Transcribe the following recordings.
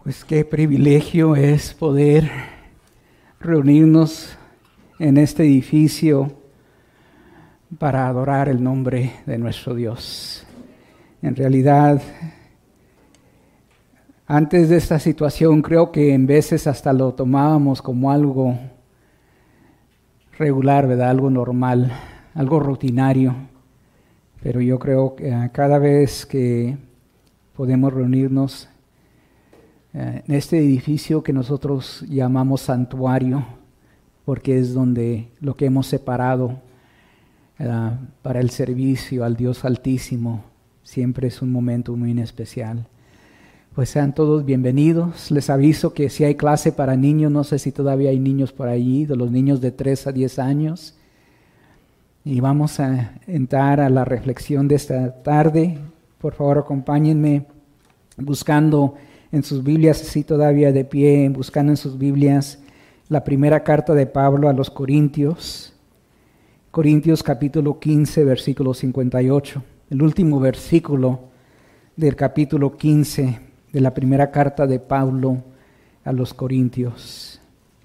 Pues qué privilegio es poder reunirnos en este edificio para adorar el nombre de nuestro Dios. En realidad, antes de esta situación creo que en veces hasta lo tomábamos como algo regular, ¿verdad? Algo normal, algo rutinario. Pero yo creo que cada vez que podemos reunirnos en este edificio que nosotros llamamos santuario, porque es donde lo que hemos separado para el servicio al Dios Altísimo, siempre es un momento muy especial. Pues sean todos bienvenidos. Les aviso que si hay clase para niños, no sé si todavía hay niños por allí, de los niños de 3 a 10 años. Y vamos a entrar a la reflexión de esta tarde. Por favor, acompáñenme buscando en sus Biblias, así todavía de pie, buscando en sus Biblias la primera carta de Pablo a los Corintios. Corintios capítulo 15, versículo 58. El último versículo del capítulo 15 de la primera carta de Pablo a los Corintios.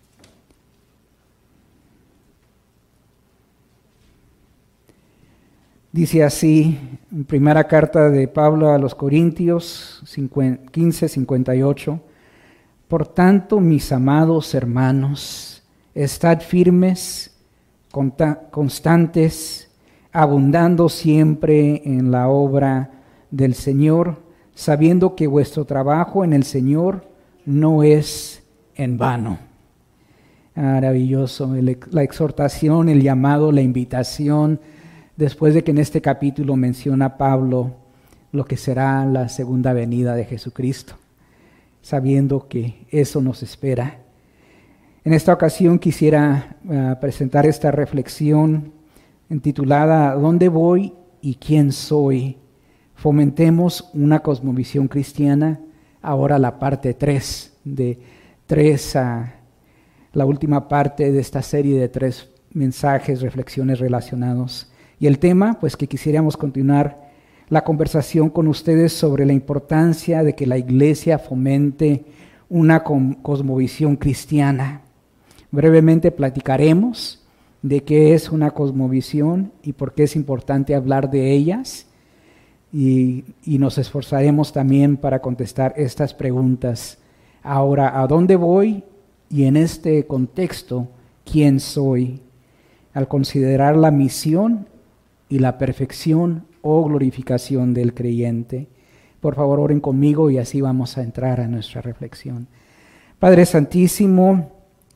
Dice así, en primera carta de Pablo a los Corintios 15, 58. Por tanto, mis amados hermanos, estad firmes, constantes, abundando siempre en la obra del Señor, sabiendo que vuestro trabajo en el Señor no es en vano. Maravilloso, la exhortación, el llamado, la invitación, después de que en este capítulo menciona Pablo lo que será la segunda venida de Jesucristo, sabiendo que eso nos espera. En esta ocasión quisiera presentar esta reflexión intitulada ¿A dónde voy y quién soy? Fomentemos una cosmovisión cristiana. Ahora la parte 3, de 3 a la última parte de esta serie de 3 mensajes, reflexiones relacionados. Y el tema, pues que quisiéramos continuar la conversación con ustedes sobre la importancia de que la iglesia fomente una cosmovisión cristiana. Brevemente platicaremos de qué es una cosmovisión y por qué es importante hablar de ellas. Y nos esforzaremos también para contestar estas preguntas. Ahora, ¿a dónde voy? Y en este contexto, ¿quién soy? Al considerar la misión y la perfección o glorificación del creyente. Por favor, oren conmigo y así vamos a entrar a nuestra reflexión. Padre Santísimo,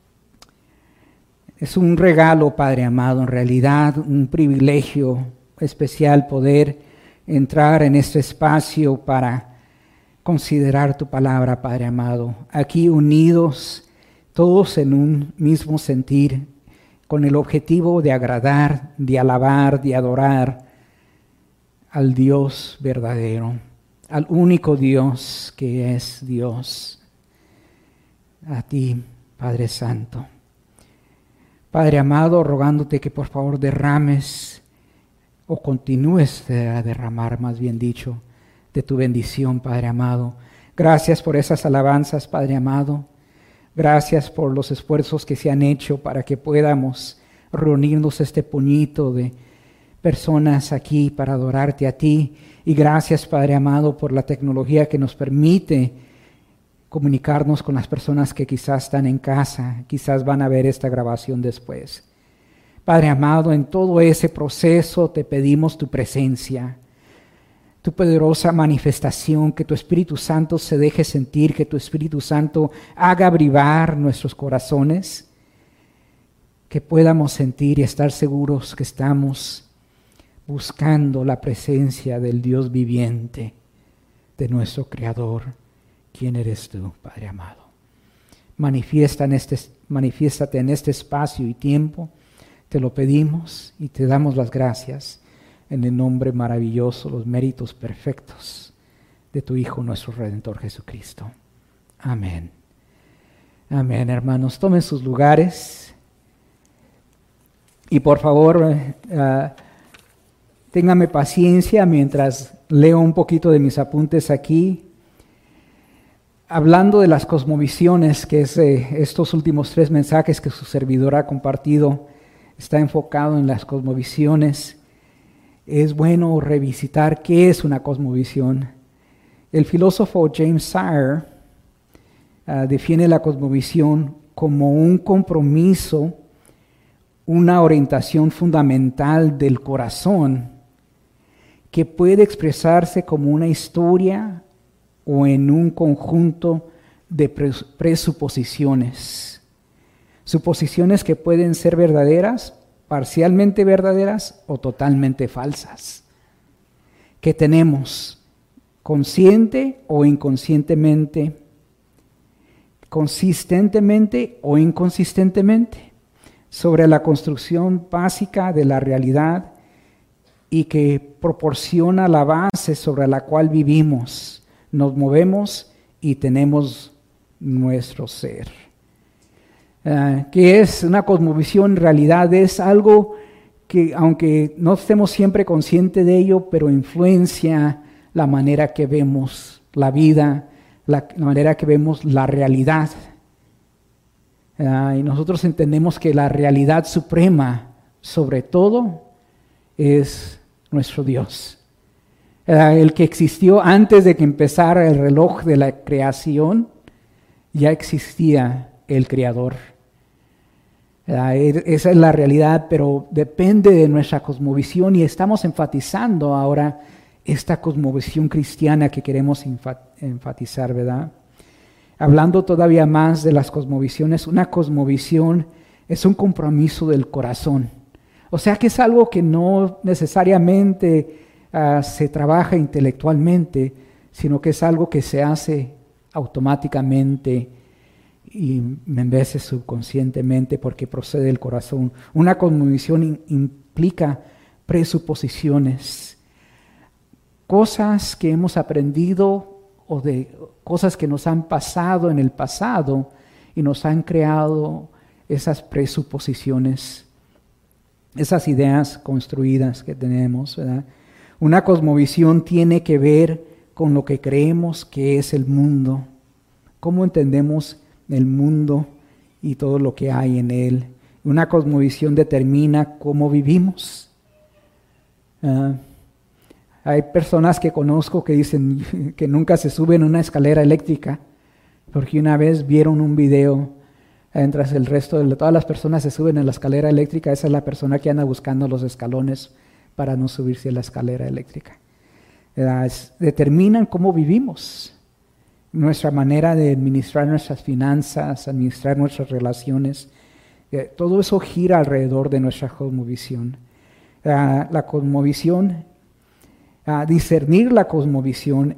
es un regalo, Padre amado, en realidad un privilegio especial poder entrar en este espacio para considerar tu palabra, Padre amado. Aquí unidos, todos en un mismo sentir, con el objetivo de agradar, de alabar, de adorar al Dios verdadero, al único Dios que es Dios. A ti, Padre Santo. Padre amado, rogándote que por favor derrames o continúes a derramar, más bien dicho, de tu bendición, Padre amado. Gracias por esas alabanzas, Padre amado. Gracias por los esfuerzos que se han hecho para que podamos reunirnos este puñito de personas aquí para adorarte a ti. Y gracias, Padre amado, por la tecnología que nos permite comunicarnos con las personas que quizás están en casa, quizás van a ver esta grabación después. Padre amado, en todo ese proceso te pedimos tu presencia, tu poderosa manifestación, que tu Espíritu Santo se deje sentir, que tu Espíritu Santo haga abrivar nuestros corazones, que podamos sentir y estar seguros que estamos buscando la presencia del Dios viviente, de nuestro Creador. ¿Quién eres tú, Padre amado? Manifiéstate en este espacio y tiempo, te lo pedimos y te damos las gracias. En el nombre maravilloso, los méritos perfectos de tu Hijo, nuestro Redentor Jesucristo. Amén. Amén, hermanos. Tomen sus lugares. Y por favor, ténganme paciencia mientras leo un poquito de mis apuntes aquí. hablando de las cosmovisiones, que es estos últimos 3 mensajes que su servidor ha compartido, está enfocado en las cosmovisiones. Es bueno revisitar qué es una cosmovisión. El filósofo James Sire define la cosmovisión como un compromiso, una orientación fundamental del corazón que puede expresarse como una historia o en un conjunto de presuposiciones. Suposiciones que pueden ser verdaderas, parcialmente verdaderas o totalmente falsas, que tenemos consciente o inconscientemente, consistentemente o inconsistentemente, sobre la construcción básica de la realidad y que proporciona la base sobre la cual vivimos, nos movemos y tenemos nuestro ser. ¿Qué es una cosmovisión? En realidad es algo que, aunque no estemos siempre conscientes de ello, pero influencia la manera que vemos la vida, la manera que vemos la realidad. Y nosotros entendemos que la realidad suprema, sobre todo, es nuestro Dios. El que existió antes de que empezara el reloj de la creación, ya existía el Creador. Esa es la realidad, pero depende de nuestra cosmovisión y estamos enfatizando ahora esta cosmovisión cristiana que queremos enfatizar, ¿verdad? Hablando todavía más de las cosmovisiones, una cosmovisión es un compromiso del corazón. O sea que es algo que no necesariamente se trabaja intelectualmente, sino que es algo que se hace automáticamente y en veces subconscientemente porque procede del corazón. Una cosmovisión implica presuposiciones, cosas que hemos aprendido o de cosas que nos han pasado en el pasado y nos han creado esas presuposiciones, esas ideas construidas que tenemos, ¿verdad? Una cosmovisión tiene que ver con lo que creemos que es el mundo, cómo entendemos el mundo y todo lo que hay en él. Una cosmovisión determina cómo vivimos. Hay personas que conozco que dicen que nunca se suben a una escalera eléctrica porque una vez vieron un video mientras el resto de todas las personas se suben a la escalera eléctrica. Esa es la persona que anda buscando los escalones para no subirse a la escalera eléctrica. Determinan cómo vivimos, nuestra manera de administrar nuestras finanzas, administrar nuestras relaciones. Todo eso gira alrededor de nuestra cosmovisión. La cosmovisión, discernir la cosmovisión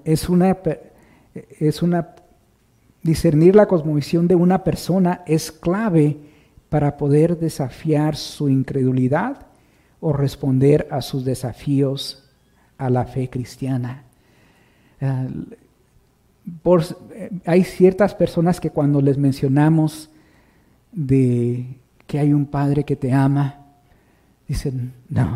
discernir la cosmovisión de una persona es clave para poder desafiar su incredulidad o responder a sus desafíos a la fe cristiana. Hay ciertas personas que cuando les mencionamos de que hay un Padre que te ama, dicen,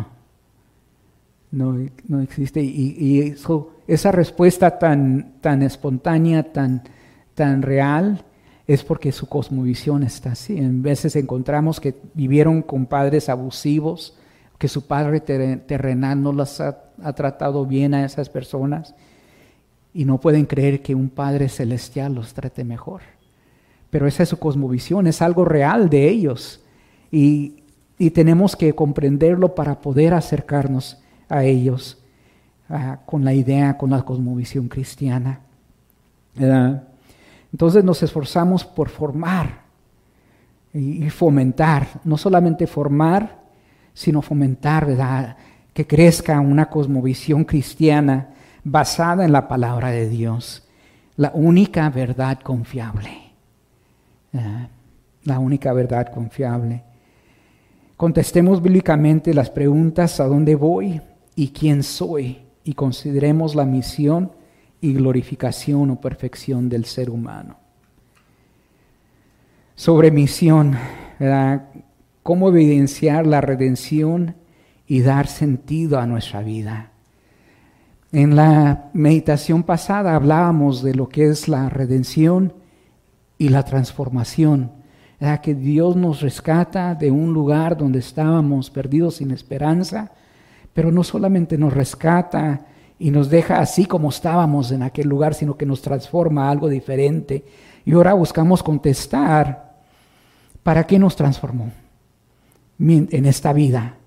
no existe. Y esa respuesta tan espontánea, tan real, es porque su cosmovisión está así. En veces encontramos que vivieron con padres abusivos, que su padre terrenal no las ha tratado bien a esas personas y no pueden creer que un Padre celestial los trate mejor. Pero esa es su cosmovisión, es algo real de ellos y tenemos que comprenderlo para poder acercarnos a ellos con la idea, con la cosmovisión cristiana. Entonces nos esforzamos por formar y fomentar, no solamente formar, sino fomentar, ¿verdad?, que crezca una cosmovisión cristiana basada en la palabra de Dios, la única verdad confiable. La única verdad confiable. Contestemos bíblicamente las preguntas: ¿a dónde voy y quién soy? Y consideremos la misión y glorificación o perfección del ser humano. Sobre misión, ¿verdad?, cómo evidenciar la redención y dar sentido a nuestra vida. En la meditación pasada hablábamos de lo que es la redención y la transformación. Era que Dios nos rescata de un lugar donde estábamos perdidos sin esperanza, pero no solamente nos rescata y nos deja así como estábamos en aquel lugar, sino que nos transforma a algo diferente. Y ahora buscamos contestar, ¿para qué nos transformó en esta vida?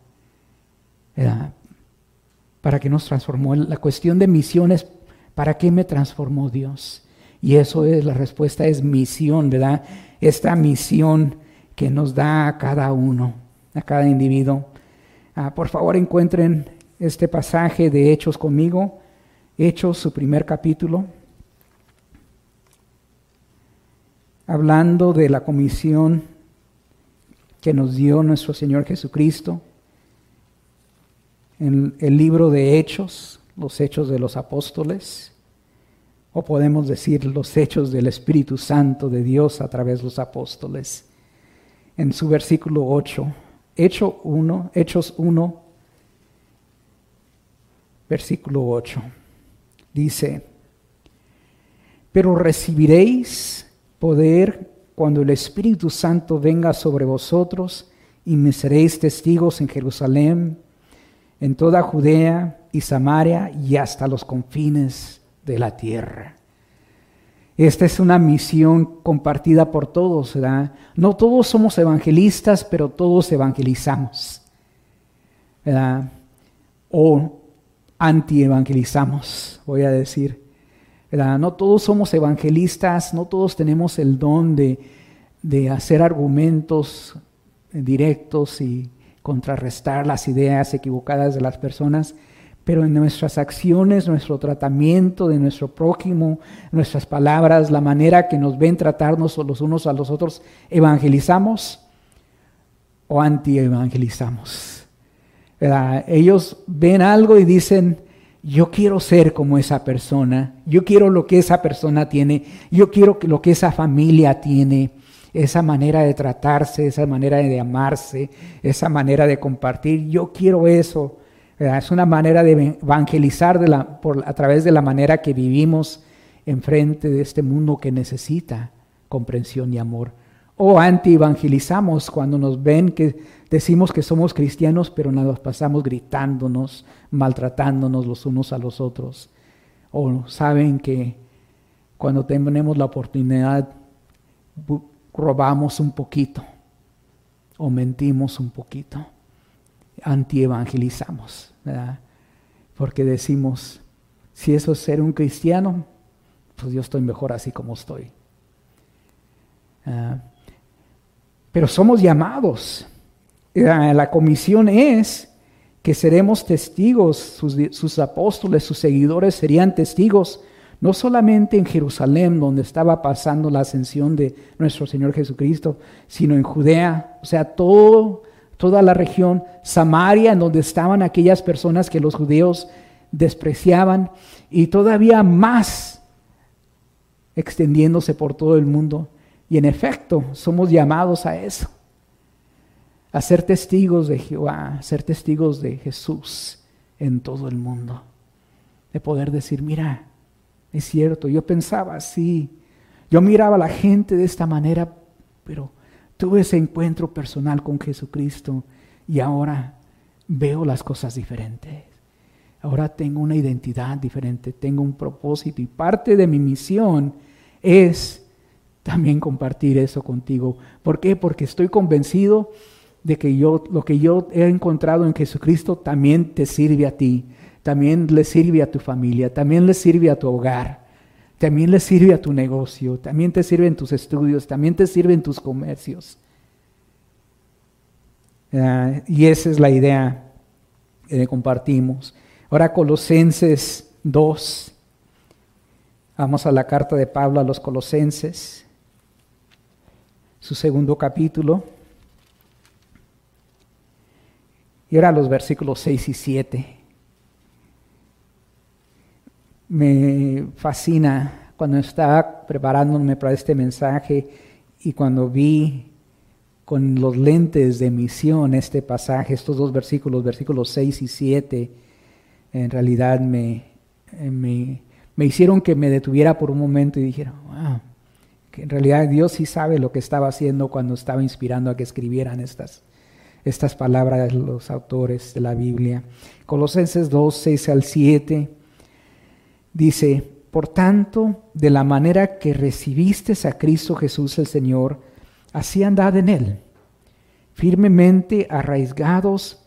¿Para qué nos transformó? La cuestión de misión es, ¿para qué me transformó Dios? Y eso es, la respuesta es misión, ¿verdad? Esta misión que nos da a cada uno, a cada individuo. Por favor, encuentren este pasaje de Hechos conmigo. Hechos, su primer capítulo. Hablando de la comisión que nos dio nuestro Señor Jesucristo. En el libro de Hechos, los Hechos de los Apóstoles, o podemos decir los Hechos del Espíritu Santo de Dios a través de los apóstoles. En su versículo 8, Hechos 1, versículo 8, dice: pero recibiréis poder cuando el Espíritu Santo venga sobre vosotros, y me seréis testigos en Jerusalén, en toda Judea y Samaria y hasta los confines de la tierra. Esta es una misión compartida por todos, ¿verdad? No todos somos evangelistas, pero todos evangelizamos, ¿verdad? O anti-evangelizamos, voy a decir, ¿verdad? No todos somos evangelistas, no todos tenemos el don de hacer argumentos directos y contrarrestar las ideas equivocadas de las personas, pero en nuestras acciones, nuestro tratamiento de nuestro prójimo, nuestras palabras, la manera que nos ven tratarnos los unos a los otros, ¿evangelizamos o anti-evangelizamos? ¿Verdad? Ellos ven algo y dicen: yo quiero ser como esa persona, yo quiero lo que esa persona tiene, yo quiero lo que esa familia tiene. Esa manera de tratarse, esa manera de amarse, esa manera de compartir, yo quiero eso, ¿verdad? Es una manera de evangelizar a través de la manera que vivimos enfrente de este mundo que necesita comprensión y amor. O anti-evangelizamos cuando nos ven que decimos que somos cristianos, pero nos pasamos gritándonos, maltratándonos los unos a los otros. O saben que cuando tenemos la oportunidad robamos un poquito o mentimos un poquito, anti-evangelizamos, ¿verdad? Porque decimos, si eso es ser un cristiano, pues yo estoy mejor así como estoy. Pero somos llamados. La comisión es que seremos testigos, sus apóstoles, sus seguidores serían testigos, no solamente en Jerusalén, donde estaba pasando la ascensión de nuestro Señor Jesucristo, sino en Judea, o sea, toda la región, Samaria, en donde estaban aquellas personas que los judíos despreciaban, y todavía más extendiéndose por todo el mundo. Y en efecto, somos llamados a eso, a ser testigos de Jehová, a ser testigos de Jesús en todo el mundo, de poder decir: mira, es cierto, yo pensaba así, yo miraba a la gente de esta manera, pero tuve ese encuentro personal con Jesucristo y ahora veo las cosas diferentes. Ahora tengo una identidad diferente, tengo un propósito, y parte de mi misión es también compartir eso contigo. ¿Por qué? Porque estoy convencido de que lo que yo he encontrado en Jesucristo también te sirve a ti. También le sirve a tu familia, también le sirve a tu hogar, también le sirve a tu negocio, también te sirve en tus estudios, también te sirve en tus comercios. Y esa es la idea que compartimos. Ahora Colosenses 2. Vamos a la carta de Pablo a los Colosenses, su segundo capítulo. Y ahora los versículos 6 y 7. Me fascina cuando estaba preparándome para este mensaje y cuando vi con los lentes de misión este pasaje, estos dos versículos, versículos 6 y 7, en realidad me me hicieron que me detuviera por un momento y dijera, wow, que en realidad Dios sí sabe lo que estaba haciendo cuando estaba inspirando a que escribieran estas palabras de los autores de la Biblia. Colosenses 2, 6 al 7 dice: por tanto, de la manera que recibiste a Cristo Jesús el Señor, así andad en Él, firmemente arraigados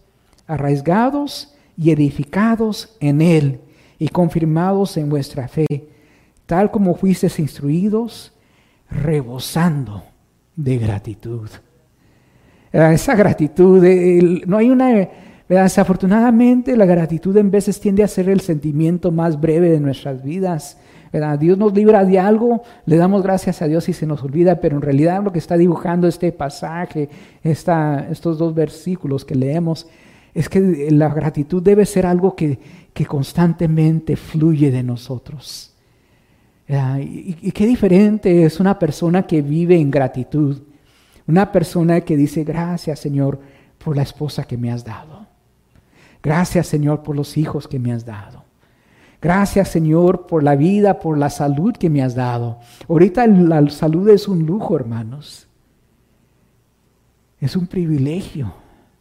y edificados en Él, y confirmados en vuestra fe, tal como fuisteis instruidos, rebosando de gratitud. Esa gratitud, no hay una... Desafortunadamente la gratitud en veces tiende a ser el sentimiento más breve de nuestras vidas. Dios nos libra de algo, le damos gracias a Dios y se nos olvida, pero en realidad lo que está dibujando este pasaje, estos 2 versículos que leemos, es que la gratitud debe ser algo que constantemente fluye de nosotros. Y qué diferente es una persona que vive en gratitud, una persona que dice: gracias, Señor, por la esposa que me has dado. Gracias, Señor, por los hijos que me has dado. Gracias, Señor, por la vida, por la salud que me has dado. Ahorita la salud es un lujo, hermanos. Es un privilegio.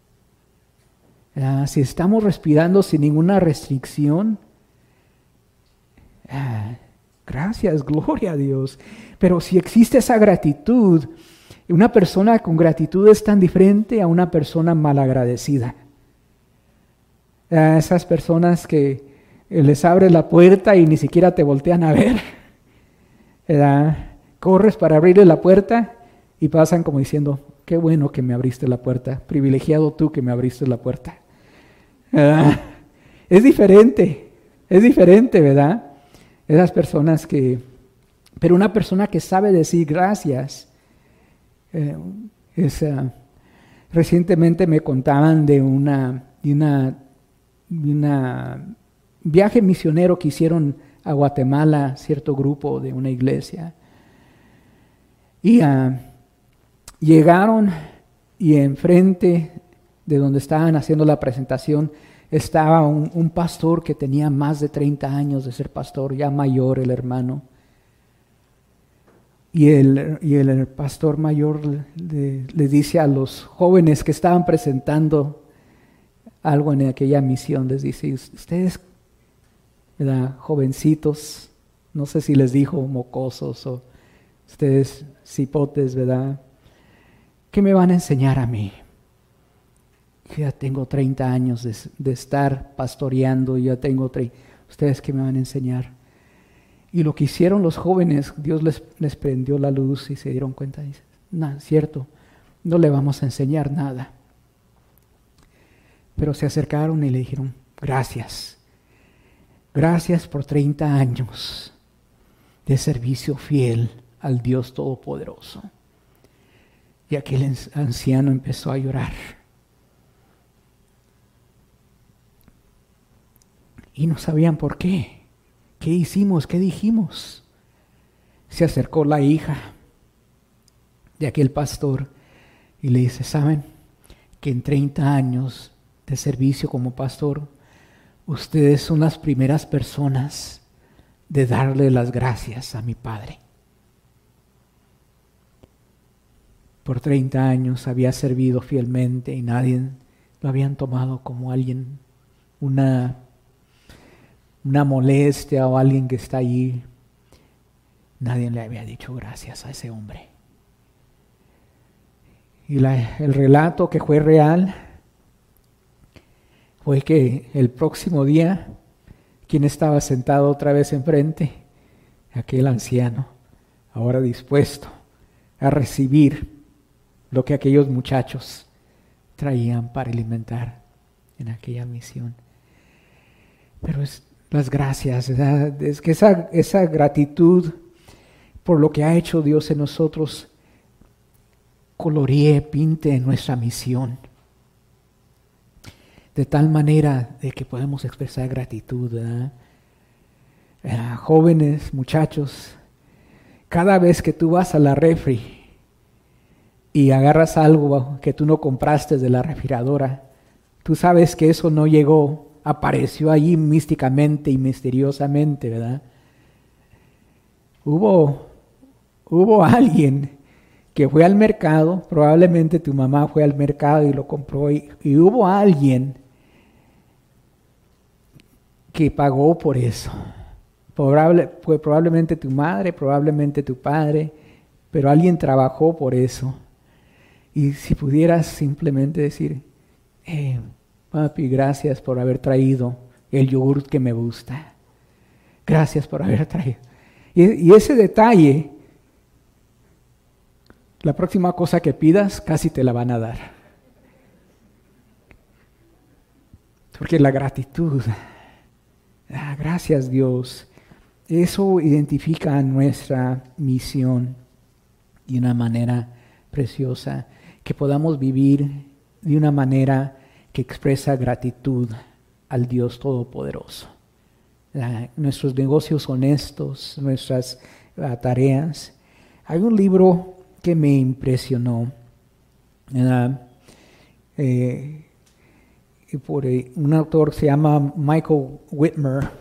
Si estamos respirando sin ninguna restricción, gracias, gloria a Dios. Pero si existe esa gratitud, una persona con gratitud es tan diferente a una persona malagradecida. Esas personas que les abres la puerta y ni siquiera te voltean a ver. Corres para abrirle la puerta y pasan como diciendo: qué bueno que me abriste la puerta, privilegiado tú que me abriste la puerta. Es diferente, ¿verdad? Esas personas pero una persona que sabe decir gracias. Recientemente me contaban de un viaje misionero que hicieron a Guatemala, cierto grupo de una iglesia. Y llegaron y enfrente de donde estaban haciendo la presentación estaba un pastor que tenía más de 30 años de ser pastor, ya mayor el hermano. Y el pastor mayor le dice a los jóvenes que estaban presentando algo en aquella misión, les dice: ustedes, ¿verdad?, jovencitos, no sé si les dijo mocosos o ustedes cipotes, ¿verdad?, ¿qué me van a enseñar a mí? Yo ya tengo 30 años de estar pastoreando, ¿ustedes qué me van a enseñar? Y lo que hicieron los jóvenes, Dios les prendió la luz y se dieron cuenta. Dice: no, es cierto, no le vamos a enseñar nada. Pero se acercaron y le dijeron: gracias. Gracias por 30 años de servicio fiel al Dios Todopoderoso. Y aquel anciano empezó a llorar. Y no sabían por qué. ¿Qué hicimos? ¿Qué dijimos? Se acercó la hija de aquel pastor y le dice: ¿saben que en 30 años de servicio como pastor, ustedes son las primeras personas de darle las gracias a mi padre? Por 30 años había servido fielmente y nadie lo habían tomado como alguien, una molestia o alguien que está allí. Nadie le había dicho gracias a ese hombre. Y el relato que fue real fue que el próximo día, quien estaba sentado otra vez enfrente, aquel anciano, ahora dispuesto a recibir lo que aquellos muchachos traían para alimentar en aquella misión. Pero las gracias, ¿verdad? Es que esa gratitud por lo que ha hecho Dios en nosotros coloríe, pinte nuestra misión de tal manera de que podemos expresar gratitud, ¿verdad? Jóvenes, muchachos, cada vez que tú vas a la refri y agarras algo que tú no compraste de la refrigeradora, tú sabes que eso no llegó apareció allí místicamente y misteriosamente, ¿verdad? Hubo alguien que fue al mercado, probablemente tu mamá fue al mercado y lo compró, y hubo alguien que pagó por eso. Fue probablemente tu madre, probablemente tu padre, pero alguien trabajó por eso. Y si pudieras simplemente decir, papi, gracias por haber traído el yogur que me gusta. Gracias por haber traído. Y ese detalle, la próxima cosa que pidas, casi te la van a dar. Porque la gratitud, gracias Dios, eso identifica nuestra misión de una manera preciosa, que podamos vivir de una manera que expresa gratitud al Dios Todopoderoso. Nuestros negocios honestos, nuestras tareas. Hay un libro que me impresionó por un autor que se llama Michael Whitmer.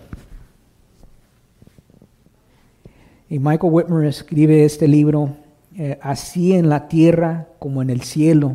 Y Michael Whitmer escribe este libro, así en la tierra como en el cielo.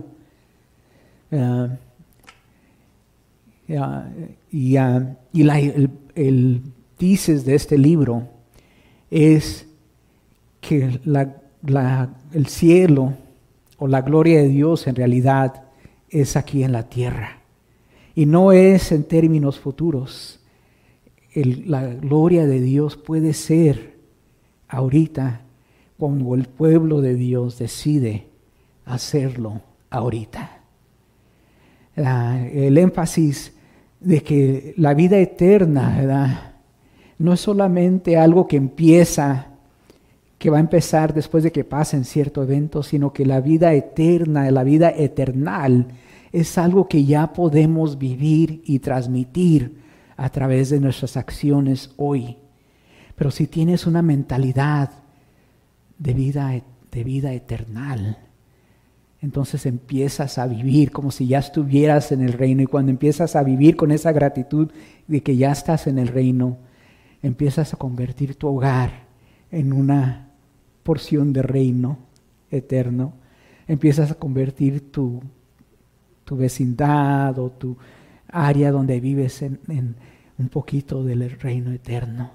El thesis de este libro es que el cielo o la gloria de Dios en realidad es aquí en la tierra. Y no es en términos futuros. La gloria de Dios puede ser ahorita cuando el pueblo de Dios decide hacerlo ahorita. El énfasis de que la vida eterna, ¿verdad?, no es solamente algo que que va a empezar después de que pasen cierto evento, sino que la vida eterna, la vida eternal, es algo que ya podemos vivir y transmitir a través de nuestras acciones hoy. Pero si tienes una mentalidad de vida eternal, entonces empiezas a vivir como si ya estuvieras en el reino. Y cuando empiezas a vivir con esa gratitud de que ya estás en el reino, empiezas a convertir tu hogar en una porción de reino eterno. Empiezas a convertir tu vecindad o tu área donde vives en un poquito del reino eterno.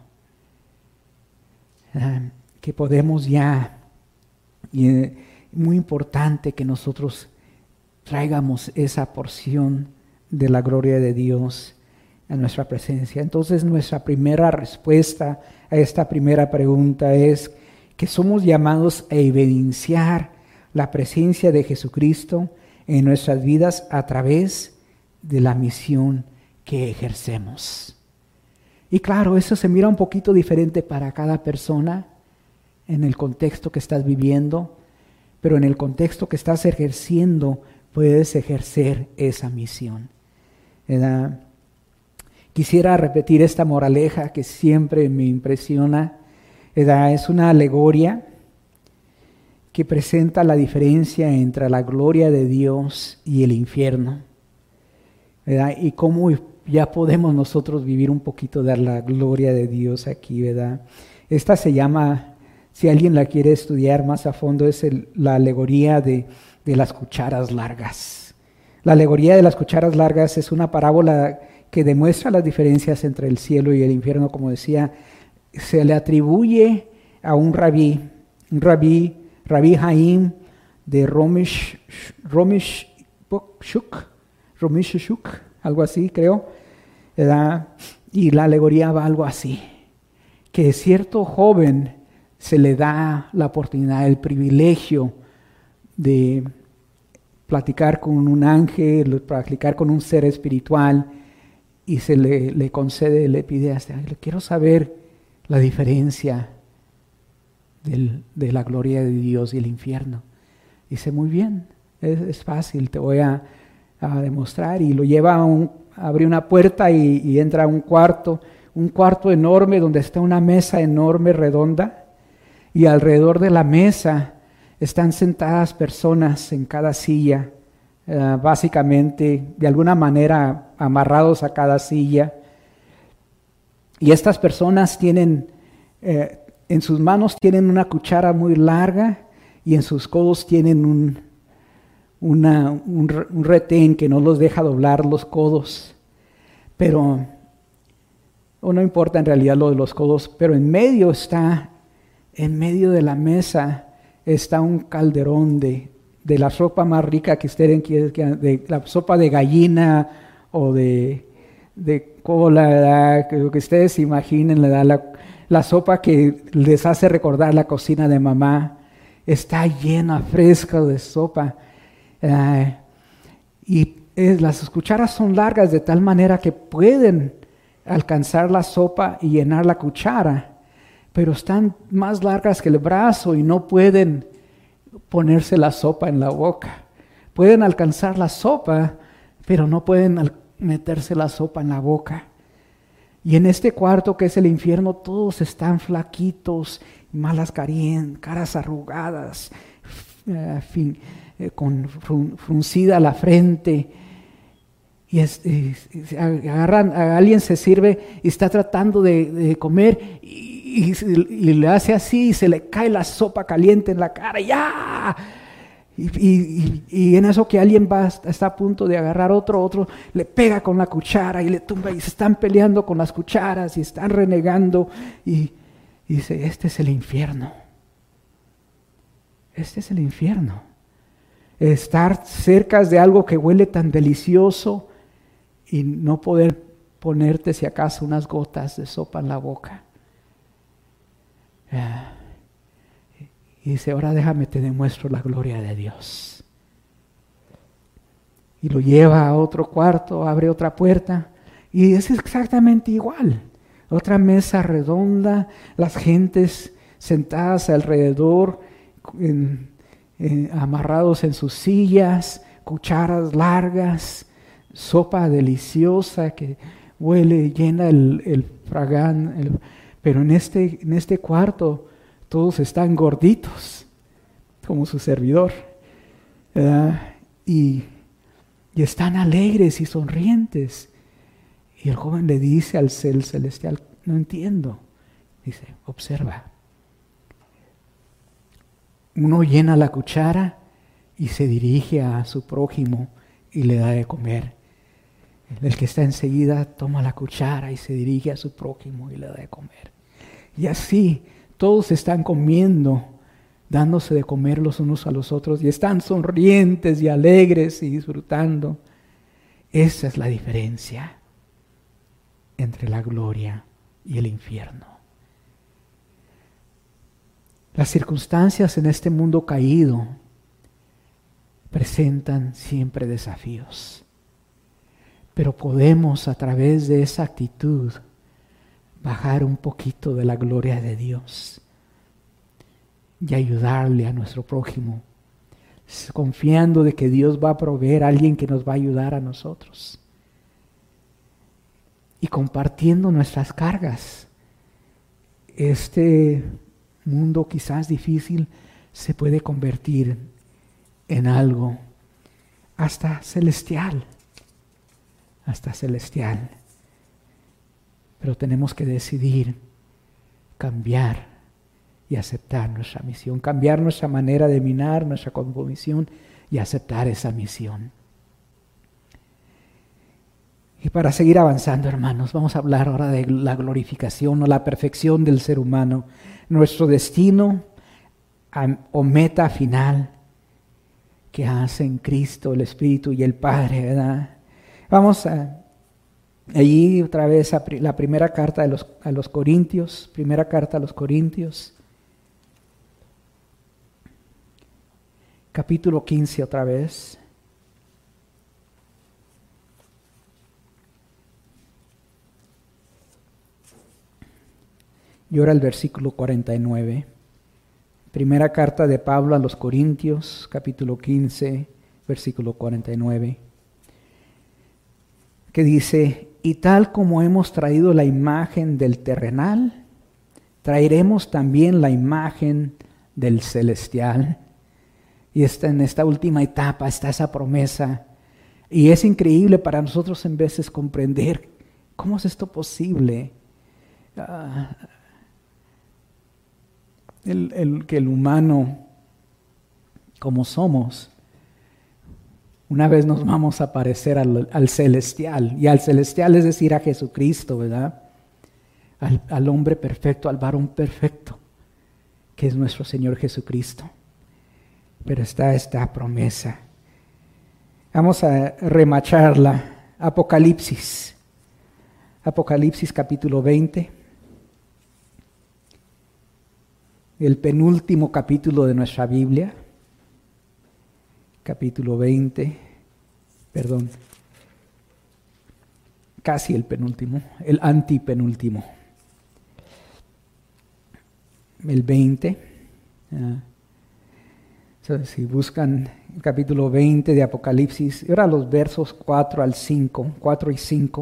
Que podemos ya, y muy importante que nosotros traigamos esa porción de la gloria de Dios a nuestra presencia. Entonces nuestra primera respuesta a esta primera pregunta es que somos llamados a evidenciar la presencia de Jesucristo en nuestras vidas a través de la misión que ejercemos. Y claro, eso se mira un poquito diferente para cada persona en el contexto que estás viviendo, pero en el contexto que estás ejerciendo puedes ejercer esa misión, ¿verdad? Quisiera repetir esta moraleja que siempre me impresiona, ¿verdad? Es una alegoría que presenta la diferencia entre la gloria de Dios y el infierno, ¿verdad? Y cómo ya podemos nosotros vivir un poquito de la gloria de Dios aquí, ¿verdad? Esta se llama, si alguien la quiere estudiar más a fondo, es la alegoría de las cucharas largas. La alegoría de las cucharas largas es una parábola que demuestra las diferencias entre el cielo y el infierno. Como decía, se le atribuye a un rabí Haim de Romishshuk, algo así creo, ¿verdad? Y la alegoría va algo así, que cierto joven se le da la oportunidad, el privilegio de platicar con un ángel, platicar con un ser espiritual, y se le concede, le pide quiero saber la diferencia de la gloria de Dios y el infierno. Dice, muy bien, es fácil, te voy a demostrar. Y lo lleva abre una puerta y entra a un cuarto enorme donde está una mesa enorme, redonda, y alrededor de la mesa están sentadas personas en cada silla, básicamente, de alguna manera, amarrados a cada silla. Y estas personas tienen, en sus manos tienen una cuchara muy larga y en sus codos tienen un retén que no los deja doblar los codos. Pero, no importa en realidad lo de los codos, pero en medio de la mesa está un calderón de la sopa más rica que ustedes quieran, de la sopa de gallina o de cola, ¿verdad? Que lo que ustedes se imaginen, ¿verdad? La sopa que les hace recordar la cocina de mamá está llena, fresca de sopa. Las cucharas son largas de tal manera que pueden alcanzar la sopa y llenar la cuchara, pero están más largas que el brazo y no pueden ponerse la sopa en la boca. Pueden alcanzar la sopa, pero no pueden meterse la sopa en la boca. Y en este cuarto que es el infierno, todos están flaquitos, malas caras arrugadas, con fruncida la frente. Y agarran a alguien, se sirve y está tratando de comer y le hace así y se le cae la sopa caliente en la cara. ¡Ya! Y en eso que alguien está a punto de agarrar otro le pega con la cuchara y le tumba y se están peleando con las cucharas y están renegando y dice, este es el infierno. Este es el infierno. Estar cerca de algo que huele tan delicioso y no poder ponerte si acaso unas gotas de sopa en la boca. Y dice, ahora déjame te demuestro la gloria de Dios. Y lo lleva a otro cuarto, abre otra puerta y es exactamente igual. Otra mesa redonda, las gentes sentadas alrededor, amarrados en sus sillas, cucharas largas, sopa deliciosa que huele, llena el fragán. Pero en este cuarto todos están gorditos, como su servidor, y están alegres y sonrientes. Y el joven le dice al ser celestial, no entiendo. Dice, observa. Uno llena la cuchara y se dirige a su prójimo y le da de comer. El que está enseguida toma la cuchara y se dirige a su prójimo y le da de comer. Y así todos están comiendo, dándose de comer los unos a los otros y están sonrientes y alegres y disfrutando. Esa es la diferencia entre la gloria y el infierno. Las circunstancias en este mundo caído presentan siempre desafíos, pero podemos a través de esa actitud bajar un poquito de la gloria de Dios y ayudarle a nuestro prójimo, confiando de que Dios va a proveer a alguien que nos va a ayudar a nosotros y compartiendo nuestras cargas. Este mundo quizás difícil se puede convertir en algo hasta celestial, pero tenemos que decidir cambiar y aceptar nuestra misión, cambiar nuestra manera de mirar nuestra cosmovisión y aceptar esa misión. Y para seguir avanzando, hermanos, vamos a hablar ahora de la glorificación o la perfección del ser humano, nuestro destino o meta final que hacen Cristo, el Espíritu y el Padre, ¿verdad? Vamos allí otra vez a la primera carta a los Corintios, capítulo 15 otra vez. Y ahora el versículo 49. Primera carta de Pablo a los Corintios, capítulo 15, versículo 49. Que dice, y tal como hemos traído la imagen del terrenal, traeremos también la imagen del celestial. Y en esta última etapa está esa promesa. Y es increíble para nosotros en veces comprender cómo es esto posible. Que el humano, como somos, una vez nos vamos a parecer al celestial. Y al celestial es decir a Jesucristo, ¿verdad? Al hombre perfecto, al varón perfecto, que es nuestro Señor Jesucristo. Pero está esta promesa. Vamos a remacharla. Apocalipsis capítulo 20. El penúltimo capítulo de nuestra Biblia. Capítulo 20. Perdón. Casi el penúltimo. El antipenúltimo. El 20. Si buscan el capítulo 20 de Apocalipsis, y ahora los versos 4 y 5,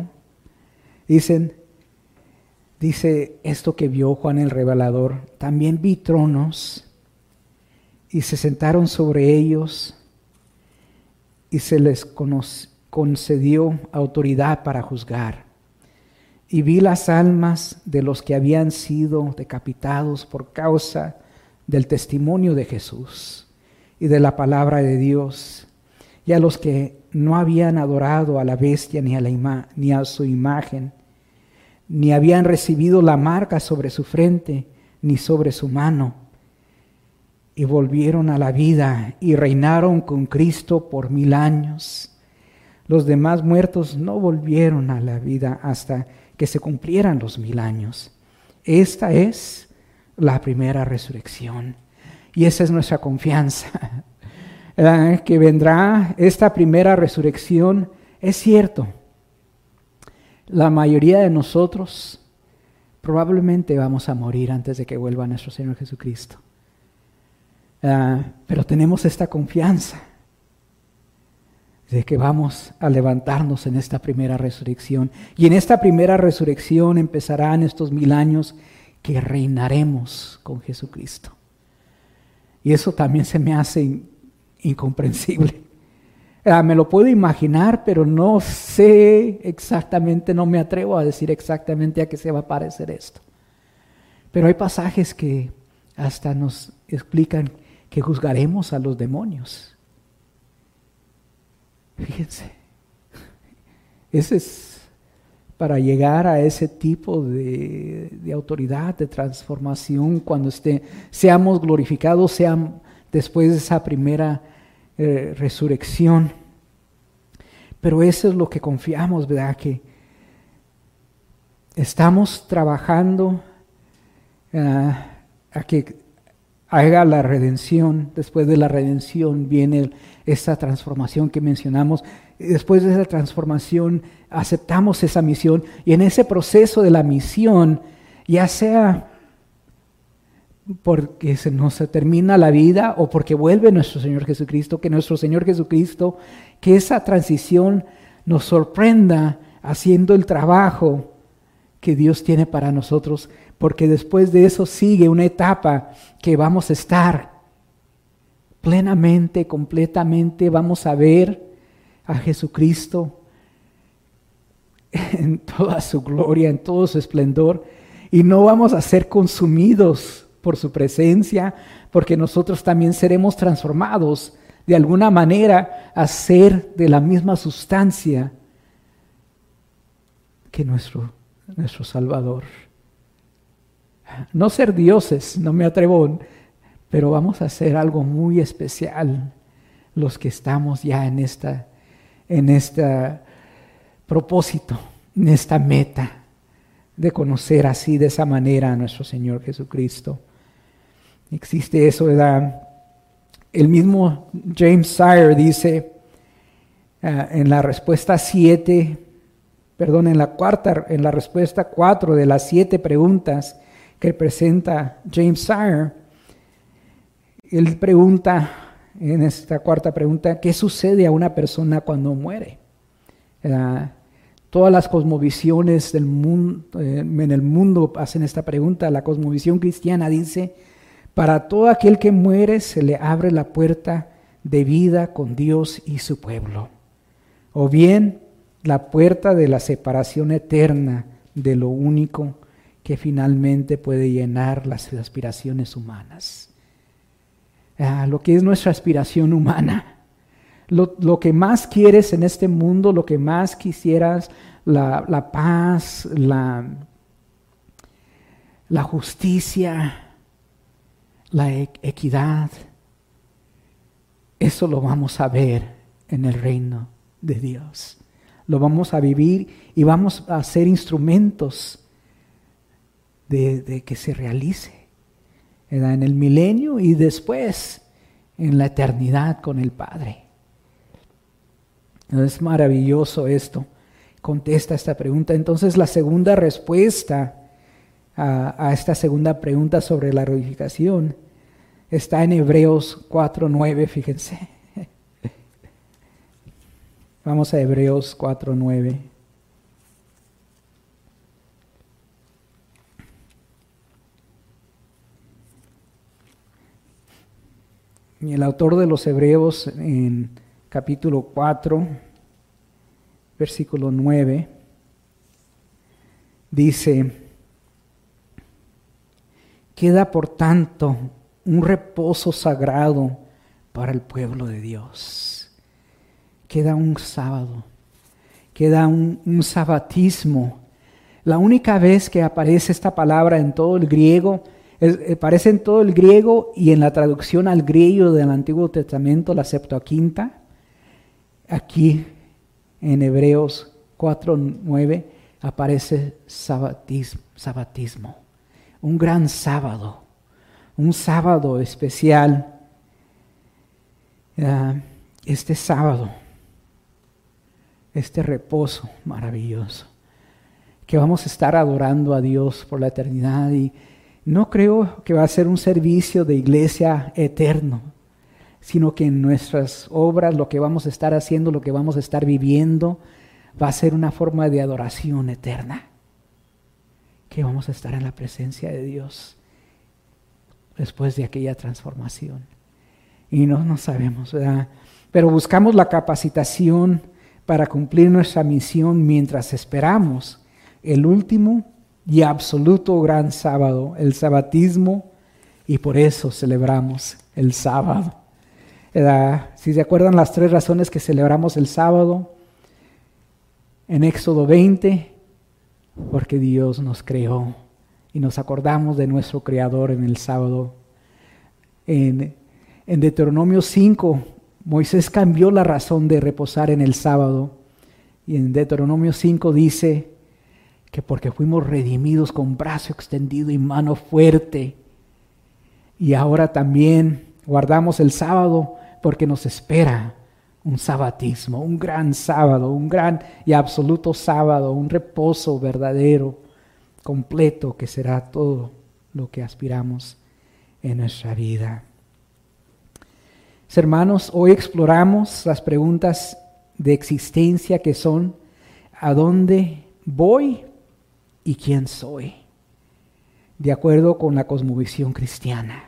dice esto que vio Juan el Revelador: también vi tronos, y se sentaron sobre ellos, y se les concedió autoridad para juzgar. Y vi las almas de los que habían sido decapitados por causa del testimonio de Jesús y de la palabra de Dios, y a los que no habían adorado a la bestia ni a su imagen, ni habían recibido la marca sobre su frente ni sobre su mano, y volvieron a la vida y reinaron con Cristo por 1000 años. Los demás muertos no volvieron a la vida hasta que se cumplieran los 1000 años. Esta es la primera resurrección. Y esa es nuestra confianza, que vendrá esta primera resurrección. Es cierto, la mayoría de nosotros probablemente vamos a morir antes de que vuelva nuestro Señor Jesucristo. Pero tenemos esta confianza de que vamos a levantarnos en esta primera resurrección. Y en esta primera resurrección empezarán estos 1000 años que reinaremos con Jesucristo. Y eso también se me hace incomprensible. Me lo puedo imaginar, pero no sé exactamente, no me atrevo a decir exactamente a qué se va a parecer esto. Pero hay pasajes que hasta nos explican que juzgaremos a los demonios. Fíjense, ese es para llegar a ese tipo de autoridad, de transformación, cuando seamos glorificados, después de esa primera resurrección. Pero eso es lo que confiamos, ¿verdad? Que estamos trabajando a que haga la redención. Después de la redención viene esta transformación que mencionamos. Después de esa transformación aceptamos esa misión, y en ese proceso de la misión, ya sea porque se nos termina la vida o porque vuelve nuestro Señor Jesucristo, que nuestro Señor Jesucristo, que esa transición nos sorprenda haciendo el trabajo que Dios tiene para nosotros, porque después de eso sigue una etapa que vamos a estar plenamente, completamente, vamos a ver a Jesucristo en toda su gloria, en todo su esplendor, y no vamos a ser consumidos por su presencia, porque nosotros también seremos transformados de alguna manera a ser de la misma sustancia que nuestro Salvador. No ser dioses, no me atrevo, pero vamos a hacer algo muy especial los que estamos ya en este propósito, en esta meta de conocer así, de esa manera, a nuestro Señor Jesucristo. Existe eso, ¿verdad? El mismo James Sire dice en la respuesta 7, en la respuesta 4 de las 7 preguntas que presenta James Sire, él pregunta en esta cuarta pregunta: ¿qué sucede a una persona cuando muere? Todas las cosmovisiones del mundo, en el mundo hacen esta pregunta. La cosmovisión cristiana dice: para todo aquel que muere se le abre la puerta de vida con Dios y su pueblo, o bien la puerta de la separación eterna de lo único que finalmente puede llenar las aspiraciones humanas. Lo que es nuestra aspiración humana, lo que más quieres en este mundo, lo que más quisieras, la paz, la justicia, la equidad, eso lo vamos a ver en el reino de Dios. Lo vamos a vivir y vamos a ser instrumentos de que se realice, ¿verdad? En el milenio y después en la eternidad con el Padre. Es maravilloso esto. Contesta esta pregunta. Entonces la segunda respuesta a esta segunda pregunta sobre la glorificación está en Hebreos 4:9, fíjense. Vamos a Hebreos 4:9. Y el autor de los Hebreos en capítulo 4, versículo 9, dice: queda por tanto un reposo sagrado para el pueblo de Dios. Queda un sábado, queda un sabatismo. La única vez que aparece esta palabra en todo el griego, aparece en todo el griego y en la traducción al griego del Antiguo Testamento, la Septuaginta, aquí en Hebreos 4:9 aparece sabatismo, un gran sábado, un sábado especial. Este sábado, este reposo maravilloso, que vamos a estar adorando a Dios por la eternidad, y no creo que va a ser un servicio de iglesia eterno, sino que en nuestras obras, lo que vamos a estar haciendo, lo que vamos a estar viviendo, va a ser una forma de adoración eterna, que vamos a estar en la presencia de Dios después de aquella transformación. Y no sabemos, ¿verdad? Pero buscamos la capacitación para cumplir nuestra misión mientras esperamos el último y absoluto gran sábado, el sabatismo, y por eso celebramos el sábado. Si se acuerdan las 3 razones que celebramos el sábado, en Éxodo 20, porque Dios nos creó y nos acordamos de nuestro Creador en el sábado. En Deuteronomio 5, Moisés cambió la razón de reposar en el sábado, y en Deuteronomio 5 dice que porque fuimos redimidos con brazo extendido y mano fuerte, y ahora también guardamos el sábado porque nos espera un sabatismo, un gran sábado, un gran y absoluto sábado, un reposo verdadero, completo, que será todo lo que aspiramos en nuestra vida. Hermanos, hoy exploramos las preguntas de existencia, que son: ¿a dónde voy y quién soy?, de acuerdo con la cosmovisión cristiana.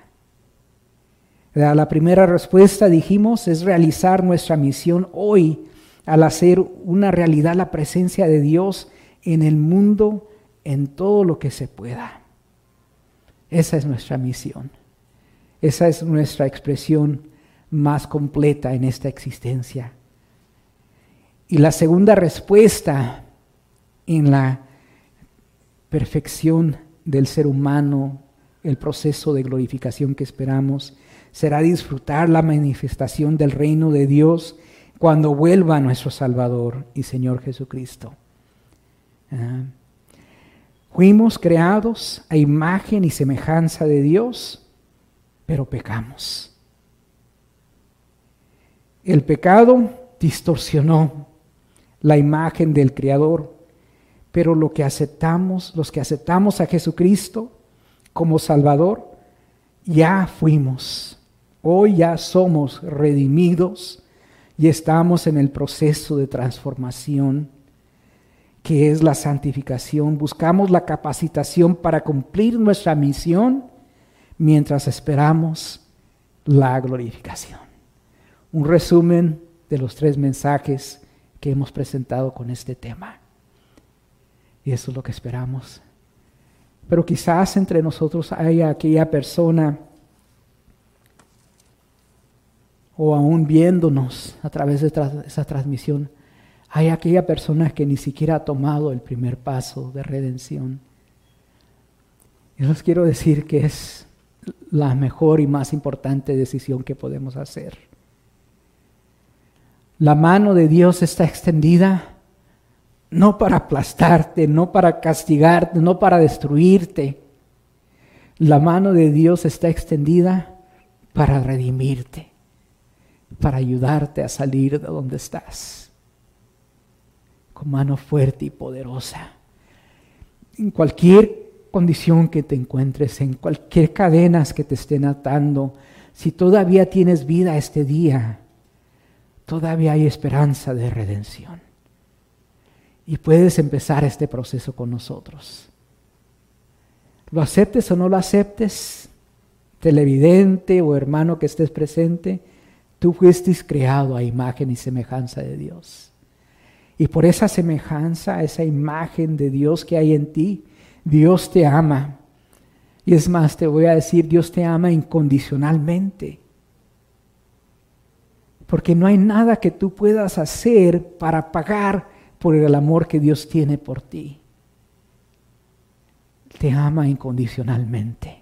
La primera respuesta, dijimos, es realizar nuestra misión hoy al hacer una realidad la presencia de Dios en el mundo en todo lo que se pueda. Esa es nuestra misión. Esa es nuestra expresión más completa en esta existencia. Y la segunda respuesta en la perfección del ser humano, el proceso de glorificación que esperamos, será disfrutar la manifestación del reino de Dios cuando vuelva nuestro Salvador y Señor Jesucristo. Fuimos creados a imagen y semejanza de Dios, pero pecamos. El pecado distorsionó la imagen del Creador, pero los que aceptamos a Jesucristo como Salvador, ya fuimos. Hoy ya somos redimidos y estamos en el proceso de transformación, que es la santificación. Buscamos la capacitación para cumplir nuestra misión mientras esperamos la glorificación. un resumen de los 3 mensajes que hemos presentado con este tema. Y eso es lo que esperamos. Pero quizás entre nosotros haya aquella persona, o aún viéndonos a través de esa transmisión, hay aquella persona que ni siquiera ha tomado el primer paso de redención. Y les quiero decir que es la mejor y más importante decisión que podemos hacer. La mano de Dios está extendida no para aplastarte, no para castigarte, no para destruirte. La mano de Dios está extendida para redimirte, para ayudarte a salir de donde estás, con mano fuerte y poderosa. En cualquier condición que te encuentres, en cualquier cadenas que te estén atando, si todavía tienes vida este día, todavía hay esperanza de redención. Y puedes empezar este proceso con nosotros. Lo aceptes o no lo aceptes, televidente o hermano que estés presente, tú fuiste creado a imagen y semejanza de Dios. Y por esa semejanza, esa imagen de Dios que hay en ti, Dios te ama. Y es más, te voy a decir, Dios te ama incondicionalmente. Porque no hay nada que tú puedas hacer para pagar por el amor que Dios tiene por ti. Te ama incondicionalmente.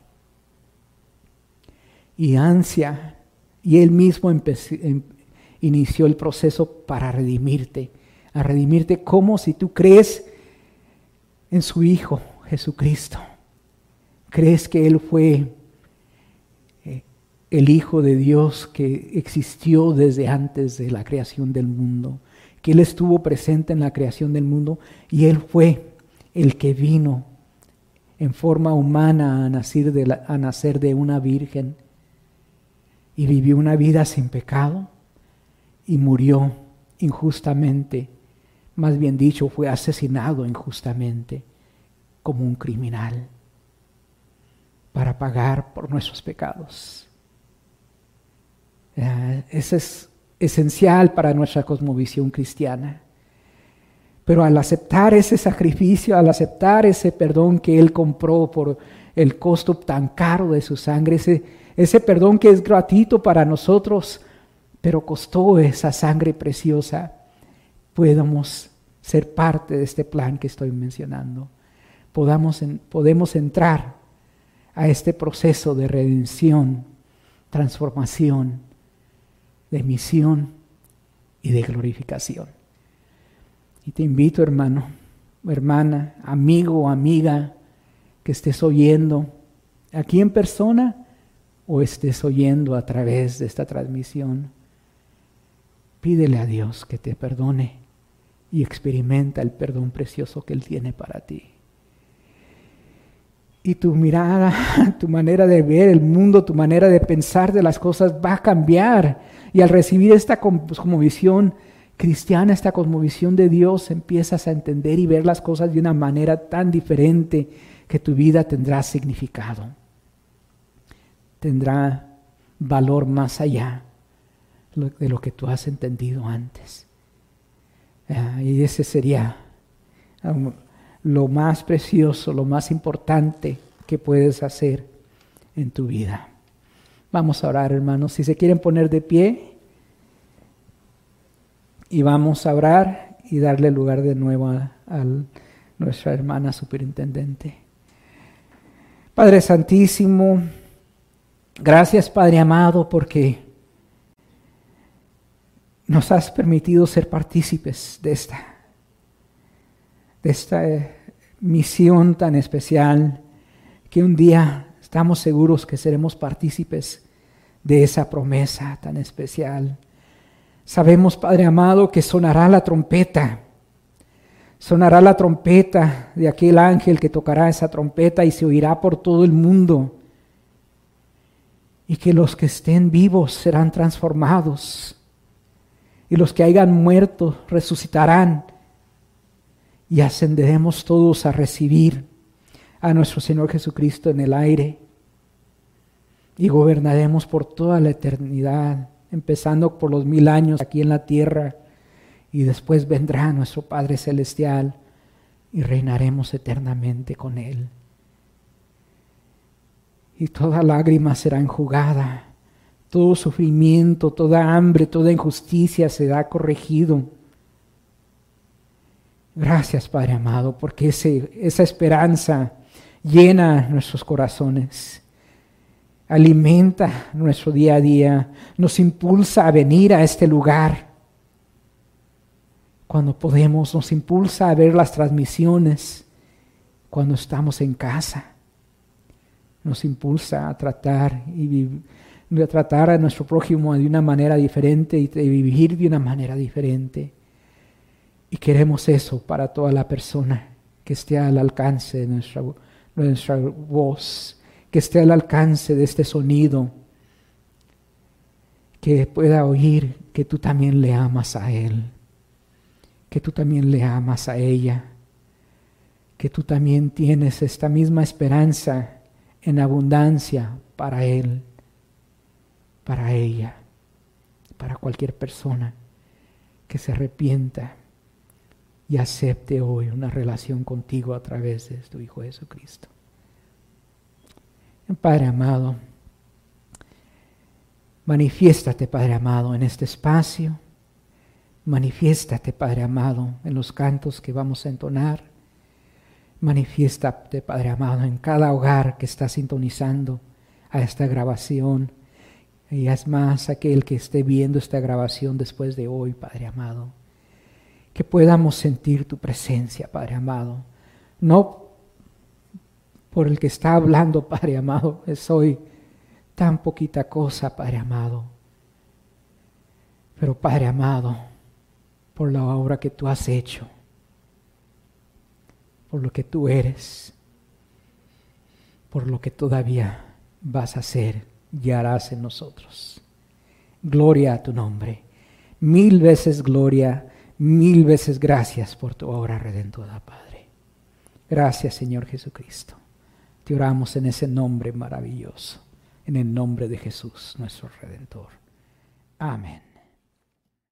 Y ansia, y Él mismo inició el proceso para redimirte. A redimirte como si tú crees en su Hijo, Jesucristo. Crees que Él fue el Hijo de Dios que existió desde antes de la creación del mundo, que Él estuvo presente en la creación del mundo y Él fue el que vino en forma humana a nacer de una virgen y vivió una vida sin pecado y murió injustamente, más bien dicho, fue asesinado injustamente como un criminal para pagar por nuestros pecados. Eso es esencial para nuestra cosmovisión cristiana. Pero al aceptar ese sacrificio, al aceptar ese perdón que Él compró por el costo tan caro de su sangre, ese perdón que es gratuito para nosotros, pero costó esa sangre preciosa, podemos ser parte de este plan que estoy mencionando. Podemos entrar a este proceso de redención, transformación, de misión y de glorificación. Y te invito, hermano, hermana, amigo o amiga, que estés oyendo aquí en persona o estés oyendo a través de esta transmisión. Pídele a Dios que te perdone y experimenta el perdón precioso que Él tiene para ti. Y tu mirada, tu manera de ver el mundo, tu manera de pensar de las cosas va a cambiar. Y al recibir esta cosmovisión cristiana, esta cosmovisión de Dios, empiezas a entender y ver las cosas de una manera tan diferente que tu vida tendrá significado. Tendrá valor más allá de lo que tú has entendido antes. Y ese sería lo más precioso, lo más importante que puedes hacer en tu vida. Vamos a orar, hermanos. Si se quieren poner de pie, y vamos a orar y darle lugar de nuevo a nuestra hermana superintendente. Padre Santísimo, gracias, Padre amado, porque nos has permitido ser partícipes de esta misión tan especial, que un día estamos seguros que seremos partícipes de esa promesa tan especial. Sabemos, Padre amado, que sonará la trompeta de aquel ángel que tocará esa trompeta y se oirá por todo el mundo, y que los que estén vivos serán transformados, y los que hayan muerto resucitarán, y ascenderemos todos a recibir a nuestro Señor Jesucristo en el aire, y gobernaremos por toda la eternidad empezando por los 1000 años aquí en la tierra, y después vendrá nuestro Padre Celestial y reinaremos eternamente con Él. Y toda lágrima será enjugada, todo sufrimiento, toda hambre, toda injusticia será corregido. Gracias, Padre amado, porque esa esperanza llena nuestros corazones, alimenta nuestro día a día, nos impulsa a venir a este lugar. Cuando podemos, nos impulsa a ver las transmisiones cuando estamos en casa. Nos impulsa a tratar a nuestro prójimo de una manera diferente y de vivir de una manera diferente. Y queremos eso para toda la persona, que esté al alcance de nuestra voz, que esté al alcance de este sonido, que pueda oír que tú también le amas a él, que tú también le amas a ella, que tú también tienes esta misma esperanza en abundancia para él, para ella, para cualquier persona que se arrepienta y acepte hoy una relación contigo a través de tu Hijo Jesucristo. Padre amado, manifiéstate, Padre amado, en este espacio. Manifiéstate, Padre amado, en los cantos que vamos a entonar. Manifiéstate, Padre amado, en cada hogar que está sintonizando a esta grabación. Y es más, aquel que esté viendo esta grabación después de hoy, Padre amado, que podamos sentir tu presencia, Padre amado. No por el que está hablando, Padre amado, soy tan poquita cosa, Padre amado. Pero, Padre amado, por la obra que tú has hecho, por lo que tú eres, por lo que todavía vas a hacer y harás en nosotros. Gloria a tu nombre. 1000 veces gloria, 1000 veces gracias por tu obra redentora, Padre. Gracias, Señor Jesucristo. Te oramos en ese nombre maravilloso, en el nombre de Jesús, nuestro Redentor. Amén.